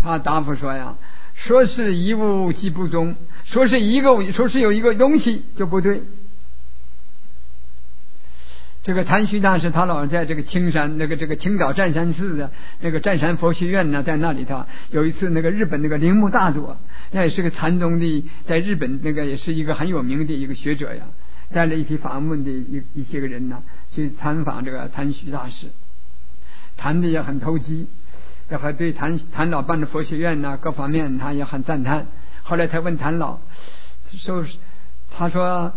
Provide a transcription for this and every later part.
他答复说呀，说是一物即不中，说是有一个东西就不对。这个谭虚大师他老在这个青山这个青岛占山寺的那个占山佛学院呢，在那里头有一次那个日本那个铃木大佐，那也是个禅宗的，在日本那个也是一个很有名的一个学者呀，带了一批访问的一些个人呢去参访这个谭虚大师，谈的也很投机，也还对谭老办的佛学院呢各方面他也很赞叹。后来他问谭老他说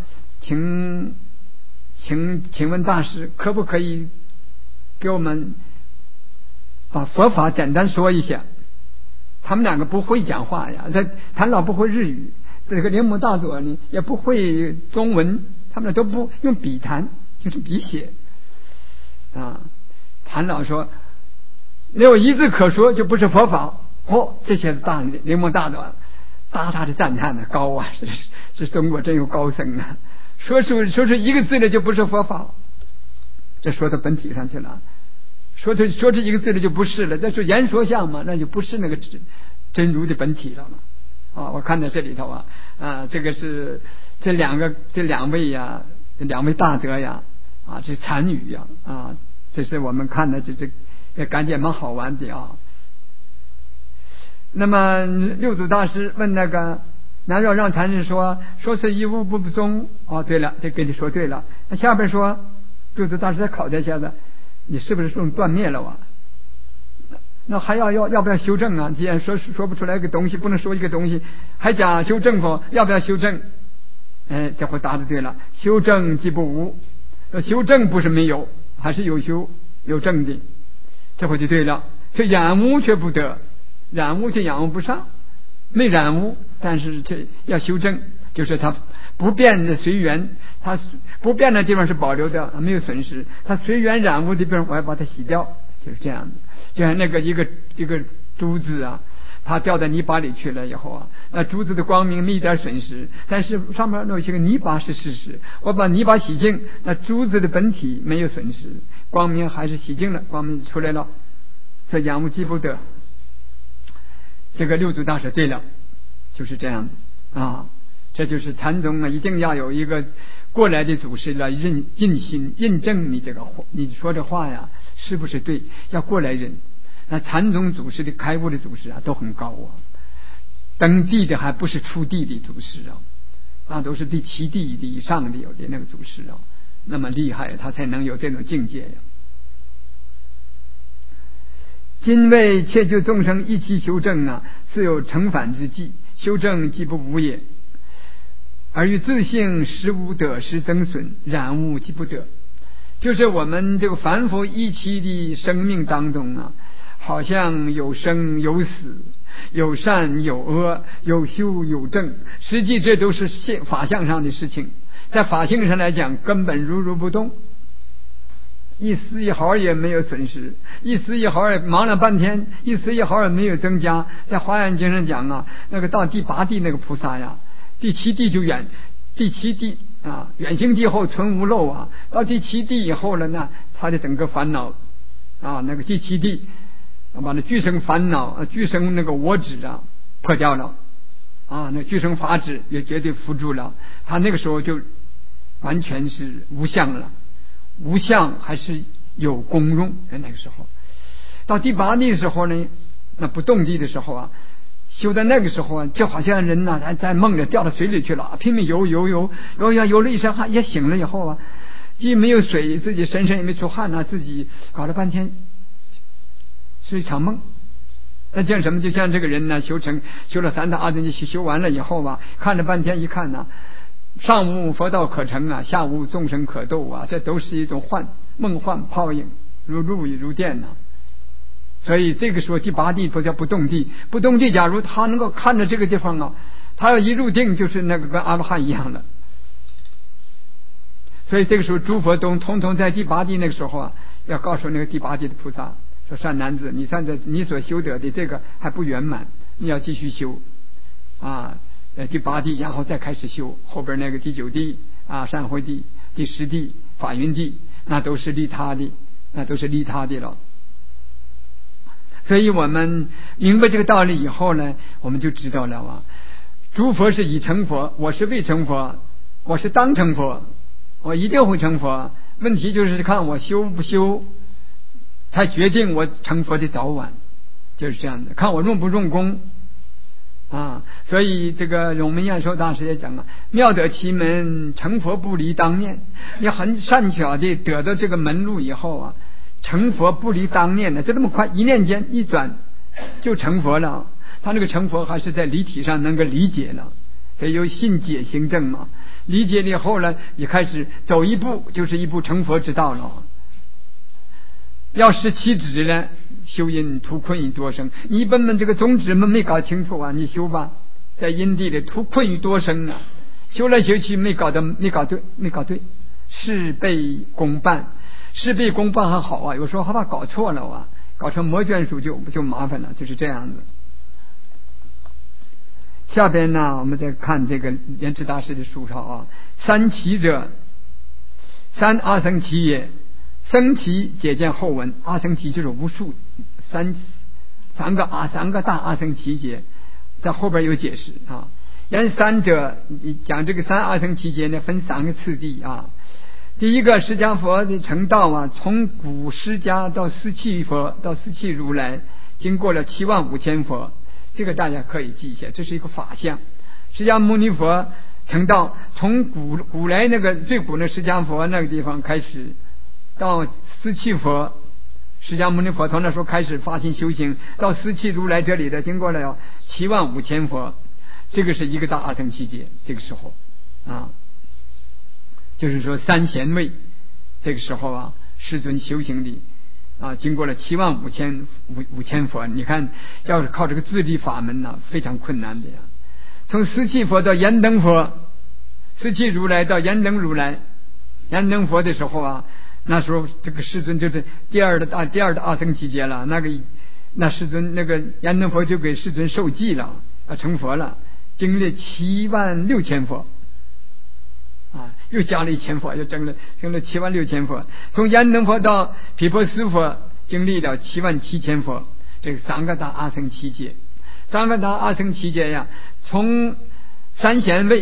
请问大师可不可以给我们把佛法简单说一下？他们两个不会讲话呀，谭老不会日语，这个铃木大佐呢也不会中文，他们都不用笔谈，就是笔写啊。谭老说没有一字可说就不是佛法。这些铃木大佐大大的赞叹呢，高啊，是中国真有高僧啊，说出一个字的就不是佛法，这说到本体上去了，说出一个字的就不是了，这是言说相嘛，那就不是那个真如的本体了嘛。我看到这里头这个是这两位呀，这两位大德呀，这禅语呀，这是我们看的这也感觉蛮好玩的啊。那么六祖大师问那个南绕让禅师说是一物不中。对了，这跟你说对了。那下边说六祖大师再考他一下子，你是不是说断灭了那还要不要修正啊？既然说不出来一个东西，不能说一个东西，还讲修正否？要不要修正？这回答的对了，修正即不无。修正不是没有，还是有修有正的，这回就对了。这染污却不得，染污却染污不上，没染污，但是这要修正，就是它不变的随缘，它不变的地方是保留的，没有损失，它随缘染污的地方我要把它洗掉，就是这样的。就像那个一个珠子啊，它掉到泥巴里去了以后那珠子的光明没一点损失，但是上面有些个泥巴是事实，我把泥巴洗净，那珠子的本体没有损失，光明还是洗净了，光明出来了，这染污即不得。这个六祖大师对了，就是这样的这就是禅宗一定要有一个过来的祖师来认证你这个你说这话呀是不是对，要过来人。那禅宗祖师的开悟的祖师都很高登地的还不是初地的祖师那都是第七地的以上的有的那个祖师那么厉害，他才能有这种境界今为切就众生一起修正自有成反之计，修正即不无也，而于自性实无得失增损，染污即不得。就是我们这个凡夫一期的生命当中好像有生有死，有善有恶，有修有正，实际这都是法相上的事情，在法性上来讲根本如不动，一丝一毫也没有损失，一丝一毫也忙了半天，一丝一毫也没有增加。在华严经上讲那个到第八地那个菩萨第七地就远，第七地远行地后存无漏到第七地以后了呢，他的整个烦恼那个第七地把那俱生烦恼俱生那个我执破掉了那俱生法执也绝对扶住了，他那个时候就完全是无相了，无相还是有功用。那个时候到第八地的时候呢，那不动地的时候修在那个时候就好像人在梦里掉到水里去了，拼命游了一身汗，也醒了以后既没有水，自己身上也没出汗自己搞了半天是一场梦。那像什么？就像这个人修了三大阿僧祇修完了以后看了半天一看上无佛道可成下无众生可度这都是一种梦幻泡影，如露如电所以这个时候第八地都叫不动地。不动地假如他能够看着这个地方他要一入定就是那个跟阿罗汉一样的。所以这个时候诸佛都统统在第八地那个时候要告诉那个第八地的菩萨说，善男子，你所修得的这个还不圆满，你要继续修第八地，然后再开始修后边那个第九地善慧地，第十地法云地，那都是利他的了。 所以我们明白这个道理以后呢，我们就知道了啊，诸佛是已成佛，我是未成佛，我是当成佛，我一定会成佛，问题就是看我修不修才决定我成佛的早晚，就是这样的，看我用不用功啊。所以这个永明延寿大师也讲了，妙得其门，成佛不离当念。你很善巧的得到这个门路以后啊，成佛不离当念的，就这么快，一念间一转就成佛了。他那个成佛还是在理体上能够理解了，所以有信解行证嘛。理解了以后呢，你开始走一步就是一步成佛之道了。要识其旨呢，修因图困于多生。你本们这个宗旨没搞清楚啊，你修吧，在因地里图困于多生啊，修来修去没搞对，事倍功半。事倍功半还好啊，有时候害怕搞错了啊，搞成魔卷书就麻烦了，就是这样子。下边呢，我们再看这个莲池大师的书抄啊，三奇者，三阿僧祇也。僧祇解见后文，阿僧祇就是无数三个大阿僧祇劫，在后边有解释啊。然三者讲这个三阿僧祇劫呢，分三个次第啊。第一个释迦佛的成道啊，从古释迦到四气佛到四气如来，经过了75000佛，这个大家可以记一下，这是一个法相。释迦牟尼佛成道，从古来那个最古的释迦佛那个地方开始，到四气佛释迦牟尼佛从那时候开始发心修行，到四气如来这里的经过了75000佛，这个是一个大阿僧祇劫。这个时候啊，就是说三贤位这个时候啊，世尊修行的啊，经过了75000佛，你看要是靠这个自力法门呢，非常困难的呀。从四气佛到燃灯佛，四气如来到燃灯如来，燃灯佛的时候啊，那时候这个世尊就是第二的阿僧祇劫了。那世尊那个燃灯佛就给世尊受记了啊，成佛了，经历76000佛啊，又加了1000佛，又整了76000佛。从燃灯佛到毗婆尸佛经历了77000佛，这个三个大阿僧祇劫。三个大阿僧祇劫呀，从三贤位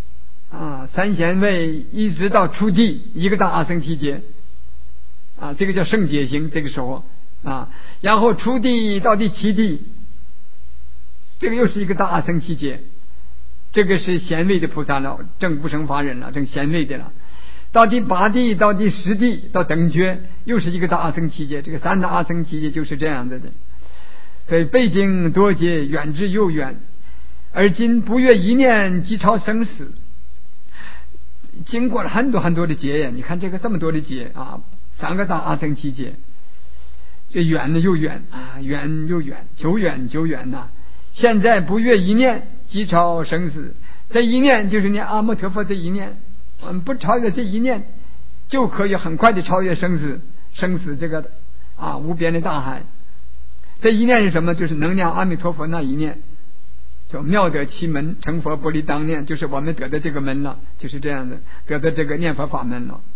一直到初地，一个大阿僧祇劫啊，这个叫圣解行。这个时候啊，然后初地到第7地，这个又是一个大阿僧祇劫。这个是贤位的菩萨了，正不生法忍了，正贤位的了。到第8地到第10地到等觉，又是一个大阿僧祇劫。这个三大阿僧祇劫就是这样子的。所以背经多劫，远之又远，而今不越一念即超生死。经过了很多很多的劫呀，你看这个这么多的劫啊，三个大阿僧祇劫，这远的又远啊，远又远，久远呐。现在不越一念即超生死，这一念就是念阿弥陀佛这一念，我们不超越这一念，就可以很快的超越生死这个啊无边的大海。这一念是什么？就是能念阿弥陀佛那一念，叫妙得其门，成佛不离当念，就是我们得的这个门了，就是这样的，得的这个念佛法门了。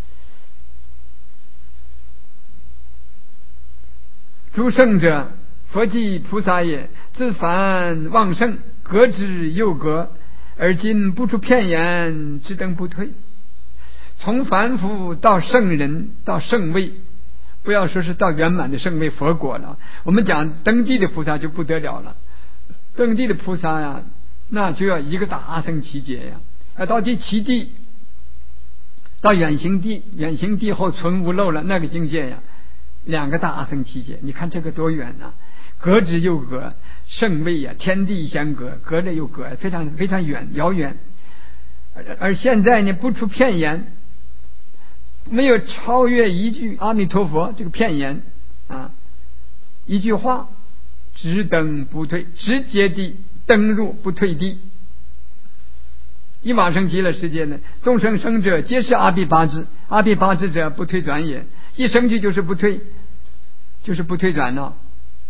诸圣者，佛即菩萨也，自凡旺盛，格之又格，而今不出片言，只等不退。从凡夫到圣人到圣位，不要说是到圆满的圣位佛果了，我们讲登地的菩萨就不得了了。登地的菩萨呀，那就要一个大阿僧祇劫呀。到第7地，到远行地后存无漏了，那个境界呀，2个大阿僧祇劫。你看这个多远啊，隔之又隔，圣位呀，天地相隔，隔着又隔，非常非常远遥远。而现在呢，不出片言，没有超越一句阿弥陀佛这个片言啊，一句话，直登不退，直接地登入不退地。一往生极乐世界呢，众生生者皆是阿鼻八支，阿鼻八支者不退转也，一生去就是不退，就是不退转了。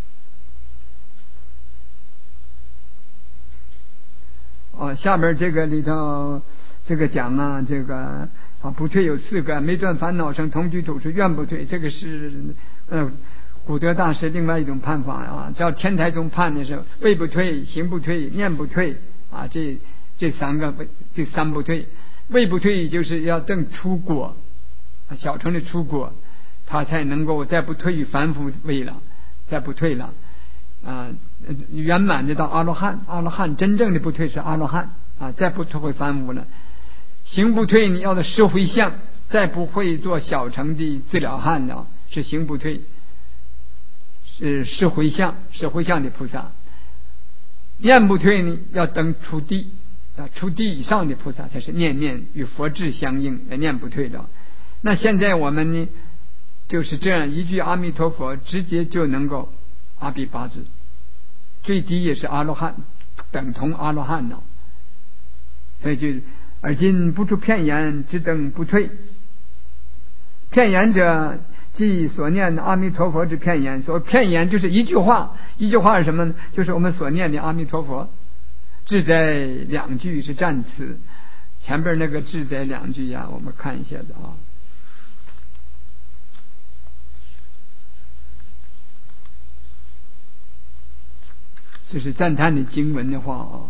下面这个里头这个讲啊，这个不退有4个，没断烦恼生，同居土是愿不退，这个是古德大师另外一种判法啊，叫天台宗判的是位不退、行不退、念不退啊，这三不退。位不退就是要证出果，小乘的出果，他才能够再不退于凡夫位了，再不退了啊，圆满的到阿罗汉。阿罗汉真正的不退是阿罗汉啊，再不退回凡夫了。行不退你要的十回向，再不会做小乘的自了汉了，是行不退，是十回向的菩萨。念不退呢，要登出地啊，出地以上的菩萨才是念与佛智相应，念不退的。那现在我们呢，就是这样一句阿弥陀佛，直接就能够阿鼻八字，最低也是阿罗汉，等同阿罗汉了。所以就而今不出片言，只等不退。片言者，即所念的阿弥陀佛之片言。所谓片言就是一句话，一句话是什么呢？就是我们所念的阿弥陀佛。志在两句是占词，前边那个志在两句呀，我们看一下子啊。这是赞叹的经文的话啊。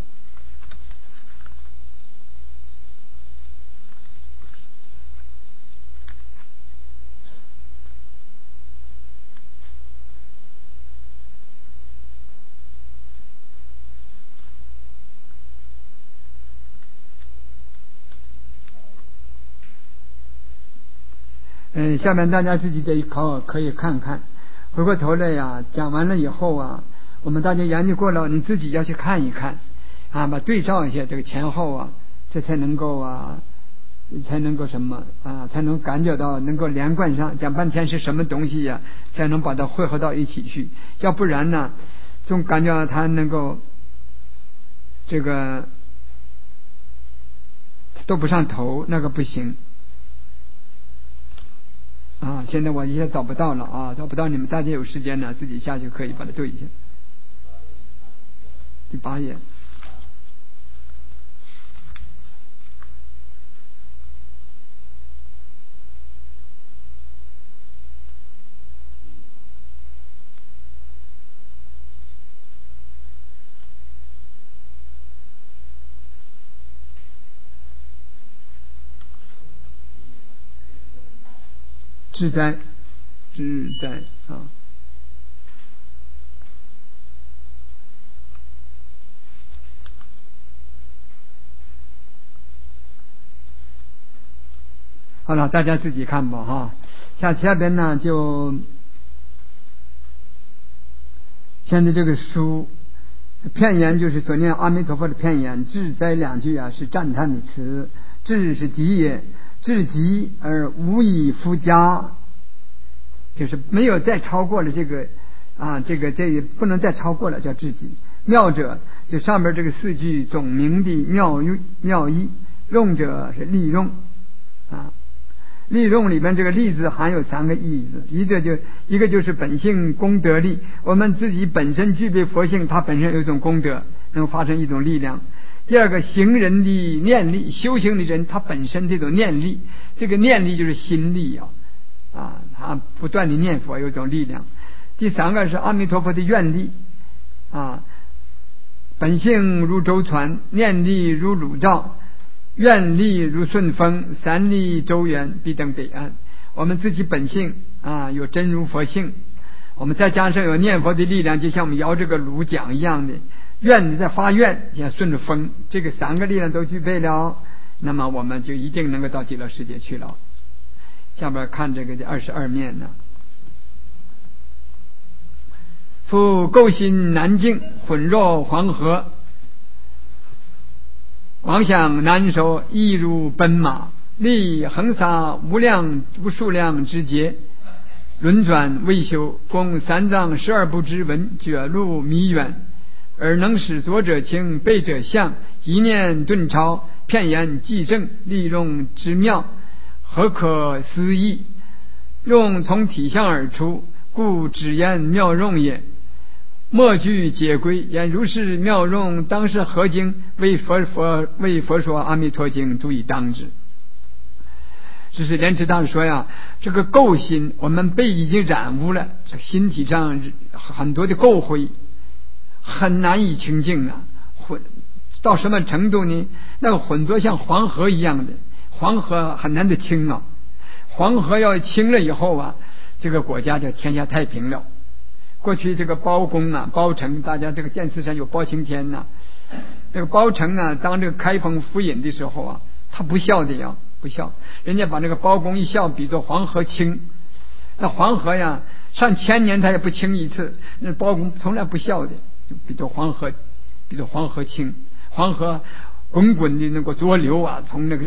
下面大家自己这一考可以看看，回过头来呀，讲完了以后啊，我们大家研究过了，你自己要去看一看啊，把对照一下这个前后啊，这才能够什么啊，才能感觉到能够连贯上。讲半天是什么东西呀，才能把它汇合到一起去，要不然呢，总感觉它能够这个都不上头，那个不行。啊，现在我一下找不到了啊，找不到，你们大家有时间呢，自己下去可以把它对一下。第8页。自在啊。好了，大家自己看吧哈。下边呢，就现在这个书片言就是所念阿弥陀佛的片言，自在两句啊是赞叹的词，自是极也，至极而无以复加，就是没有再超过了这个啊，这也不能再超过了，叫至极。妙者就上边这个4句总名的妙义，用者是利用啊。利用里面这个利字含有3个意思，一个就是本性功德力，我们自己本身具备佛性，它本身有一种功德，能发生一种力量。第二个行人的念力，修行的人他本身这种念力，这个念力就是心力啊，他不断的念佛有一种力量。第3个是阿弥陀佛的愿力啊，本性如舟船，念力如乳罩，愿力如顺风，三力周圆，必登彼岸。我们自己本性啊有真如佛性，我们再加上有念佛的力量，就像我们摇这个橹桨一样的，愿在发愿，像顺着风，这个3个力量都具备了，那么我们就一定能够到极乐世界去了。下边看这个第22面呢，夫构心难净，混若黄河，妄想难收，意如奔马，力横洒无数量之劫，轮转未休，共3藏12部之文，觉路弥远，而能使左者清，背者相，一念顿超，片言即正，利用之妙，何可思议？用从体相而出，故只言妙用也。莫具解归，言如是妙用，当是何经？为佛说阿弥陀经，足以当之。 就是莲池大师说呀，这个垢心我们被已经染污了，这心体上很多的垢秽，很难以清净啊。混到什么程度呢？那个混浊像黄河一样的，黄河很难的清啊。黄河要清了以后啊，这个国家就天下太平了。过去这个包公啊，包拯，大家这个电视上有包青天呐，这个包拯啊，当这个开封府尹的时候啊，他不孝的呀，不孝，人家把这个包公一孝比作黄河清，那黄河呀上千年他也不清一次，那包公从来不孝的，比作黄河清，黄河滚滚的那个浊流啊，从那个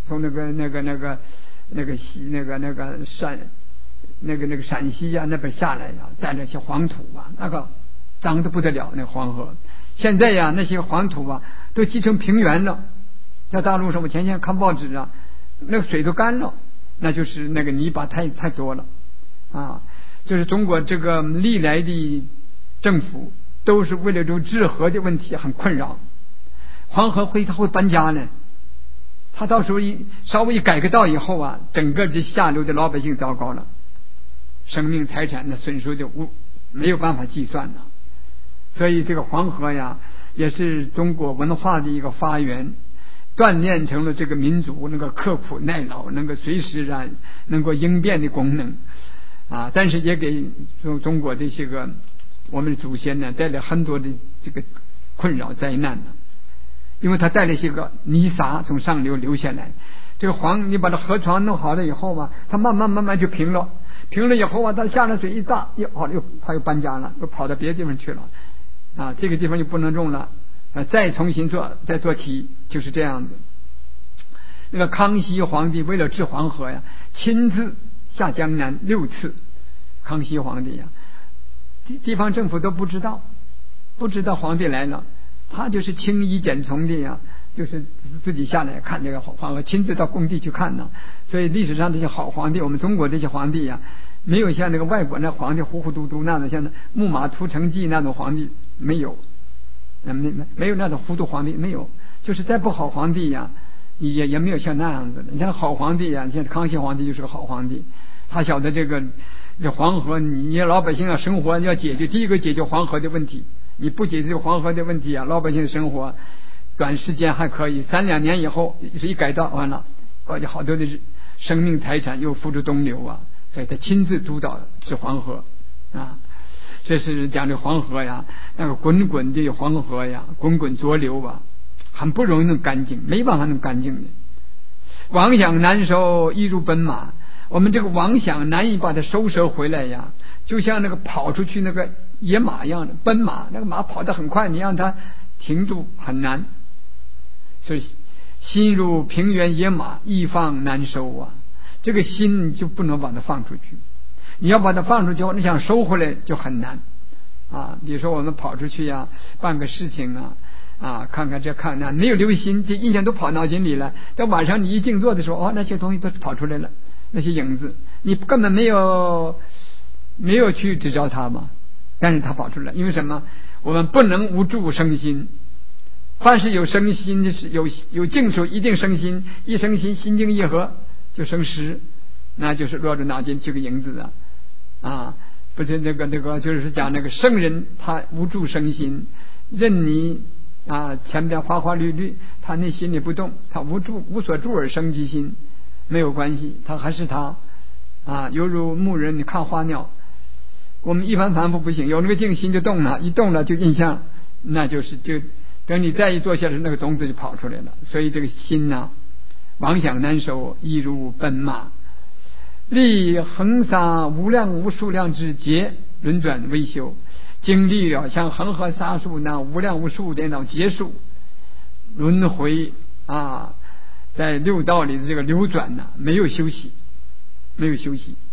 陕西啊那边下来呀，带着些黄土啊，那个脏得不得了。那黄河现在呀，那些黄土啊都积成平原了。在大陆上，我前天看报纸啊，那个水都干了，那就是那个泥巴太多了啊。就是中国这个历来的政府都是为了这种治河的问题很困扰。黄河他会搬家呢，他到时候稍微改个道以后啊，整个这下流的老百姓糟糕了，生命财产的损失就没有办法计算了。所以这个黄河呀，也是中国文化的一个发源，锻炼成了这个民族那个刻苦耐劳，能够随时啊能够应变的功能啊。但是也给中国这些个我们的祖先呢带来很多的这个困扰灾难呢。因为它带了些个泥沙从上流下来，这个你把它河床弄好了以后嘛，它慢慢就平了以后啊，它下了水一大它又搬家了，又跑到别的地方去了啊，这个地方就不能种了啊，再重新再做题，就是这样子。那个康熙皇帝为了治黄河呀，亲自下江南6次。康熙皇帝呀，地方政府都不知道皇帝来了，他就是轻衣简从的呀，就是自己下来看这个黄河，亲自到工地去看呢。所以历史上这些好皇帝，我们中国这些皇帝呀，没有像那个外国那皇帝糊糊涂涂那种，像木马屠城记那种皇帝没有，没有那种糊涂皇帝没有，就是再不好皇帝呀，也没有像那样子的。你像好皇帝呀，像康熙皇帝就是个好皇帝，他晓得这黄河，你老百姓要生活要解决，第一个解决黄河的问题。你不解决黄河的问题啊，老百姓的生活短时间还可以，3-2年以后一改道完了，而且好多的生命财产又付诸东流啊。所以他亲自督导治黄河啊。这是讲这黄河呀，那个滚滚的黄河呀，滚滚浊流啊，很不容易能干净，没办法能干净的。妄想难收，一如奔马。我们这个妄想难以把它收拾回来呀，就像那个跑出去那个野马一样的，奔马那个马跑得很快，你让它停住很难。所以心如平原野马，一放难收啊。这个心你就不能把它放出去，你要把它放出去，你想收回来就很难啊。比如说我们跑出去呀，办个事情啊，看看这看那，没有留心，这印象都跑脑筋里了。到晚上你一静坐的时候，那些东西都跑出来了，那些影子你根本没有去指着它嘛，但是它跑出来。因为什么？我们不能无助生心，凡是有生心的是有静时候一定生心，一生心心静一合就生识，那就是落着脑筋这个影子啊。不是那个就是讲那个圣人他无助生心，任你前边花花绿绿，他内心里不动，他无所住而生其心，没有关系，他还是他犹如牧人你看花鸟。我们一般凡夫不行，有那个静心就动了，一动了就印象，那就等你再一坐下来，那个种子就跑出来了。所以这个心妄想难收，一如奔马，历横沙无量无数量之劫，轮转微修，经历了像恒河沙数那无量无数的那种劫数轮回在六道里的这个流转没有休息，没有休息。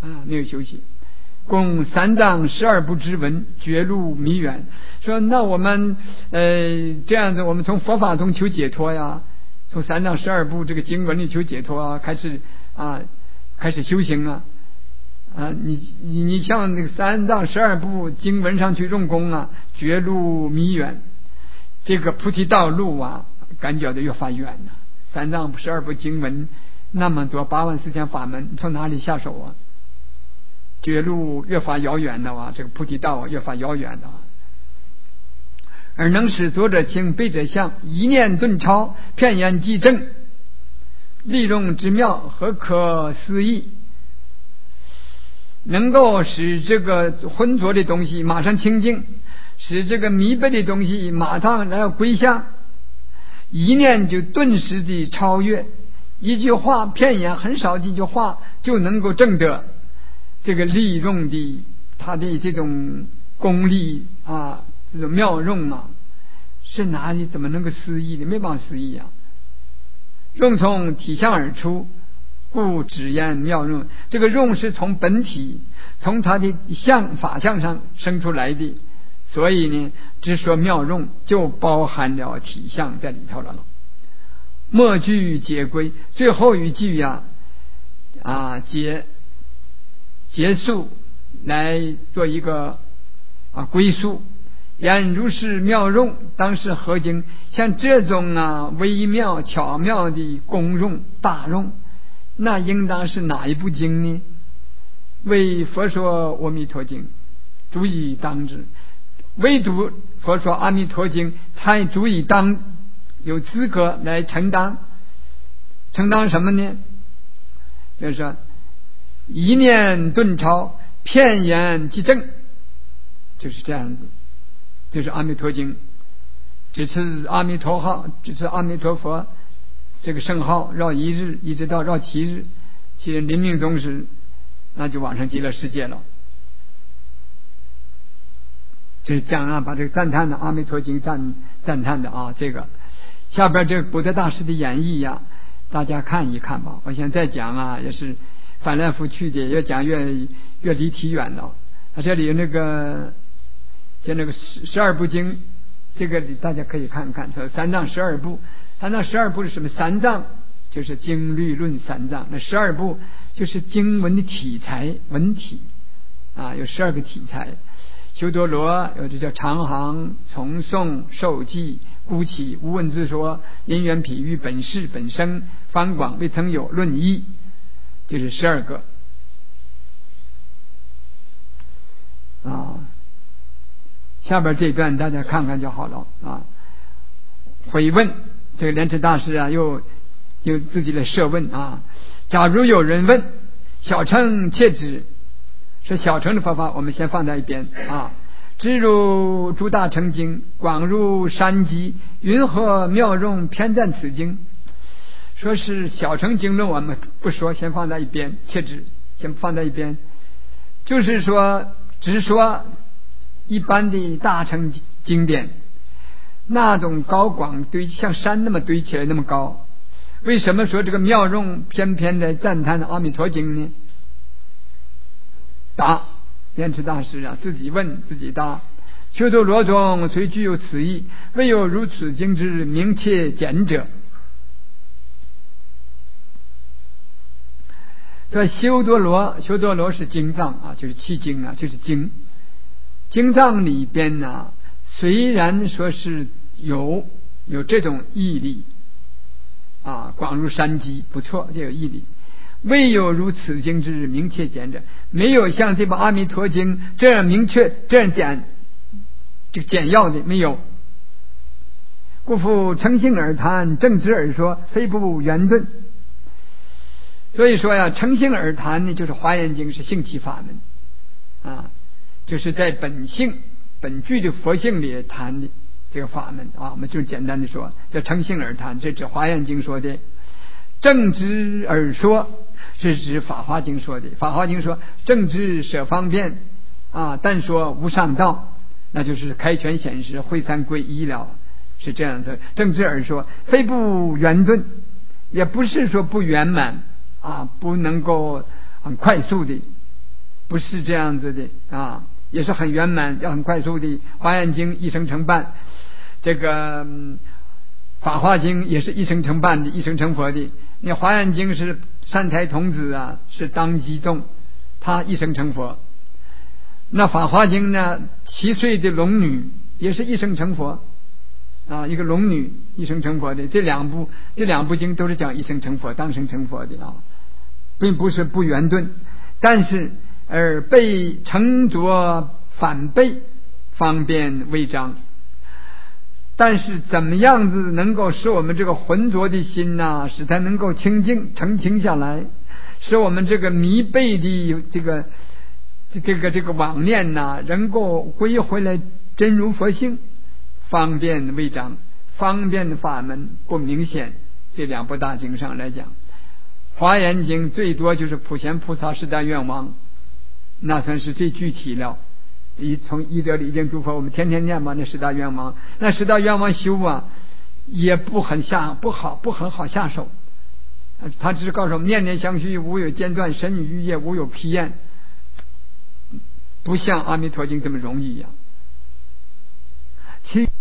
共3藏12部之文，觉路弥远。说那我们这样子，我们从佛法中求解脱呀，从3藏12部这个经文里求解脱开始修行你像那个3藏12部经文上去用功觉路弥远，这个菩提道路感觉的越发远3藏12部经文那么多84000法门，从哪里下手啊？绝路越发遥远的啊，这个菩提道越发遥远的。而能使左者清，背者相，一念顿超，片言即正，利用之妙，何可思议！能够使这个浑浊的东西马上清净，使这个迷背的东西马上来归向，一念就顿时的超越，一句话片言很少几句话就能够证得这个利用的他的这种功力啊，这种妙用啊，是哪里怎么能够思议的？没办法思议啊！用从体相而出，故只言妙用。这个用是从本体，从他的法相上生出来的，所以呢，只说妙用就包含了体相在里头了。末句结归，最后一句结束来做一个归宿。言如是妙用，当是何经？像这种微妙巧妙的功用大用，那应当是哪一部经呢？为佛说阿弥陀经，足以当之。唯独佛说阿弥陀经才足以有资格来承担什么呢？就是说一念顿超，片言即正，就是这样子。就是阿弥陀经，只持阿弥陀号，只持阿弥陀佛这个圣号，绕1日一直到绕7日，其实临命终时，那就往生极乐世界了。这是讲把这个赞叹的阿弥陀经赞叹的这个下边这个古德大师的演绎大家看一看吧。我现在讲也是翻来覆去的，越讲越离题远了。他这里有那个12部经，这个大家可以看看，说三藏12部，三藏12部是什么？三藏就是经律论三藏，那12部就是经文的体裁文体有12个体裁。修多罗有这叫长行、从诵、受记、孤起、无问自说、因缘譬喻、本事、本生、方广、未曾有、论义，就是12个下边这一段大家看看就好了回问这个莲池大师又自己的设问假如有人问，小乘切指，是小乘的佛法，我们先放在一边知如诸大乘经，广入山积，云何妙用偏赞此经？说是小乘经论我们不说，先放在一边，切指先放在一边，就是说只说一般的大乘经典，那种高广堆像山那么堆起来那么高，为什么说这个妙用偏偏的赞叹阿弥陀经呢？答，莲池大师自己问自己答，修多罗中虽具有此意，未有如此经之明切简者。这修多罗是经藏就是七经就是经藏里边虽然说是有这种义理广入山积，不错，这有义理，未有如此经之明切简者，没有像这部阿弥陀经这样明确这样简要的，没有。故复诚信而谈，正直而说，非不圆顿。所以说诚信而谈呢，就是华严经是性起法门就是在本具的佛性里谈的这个法门我们就简单的说叫诚信而谈，这指华严经说的。正直而说是指法华经说的，法华经说正直舍方便但说无上道，那就是开权显实会三归一了，是这样的。正直而说，非不圆顿，也不是说不圆满不能够很快速的，不是这样子的也是很圆满要很快速的。华严经一生成办，这个法华经也是一生成办的，一生成佛的。你华严经是善财童子是当机众，他一生成佛。那法华经呢，7岁的龙女也是一生成佛啊，一个龙女一生成佛的，这两部经都是讲一生成佛、当生成佛的啊，并不是不圆顿，但是被乘着反背，方便为章。但是怎么样子能够使我们这个浑浊的心呐，使它能够清净澄清下来，使我们这个迷背的这个妄念呐，能够归回来真如佛性，方便为章。方便的法门不明显，这两部大经上来讲，华严经最多就是普贤菩萨十大愿望，那算是最具体了。从一得理经诸佛，我们天天念嘛，那十大愿望，那十大愿望修啊，也不很好下手。他只是告诉我们，念念相续，无有间断；身语意业，无有疲厌，不像阿弥陀经这么容易呀。其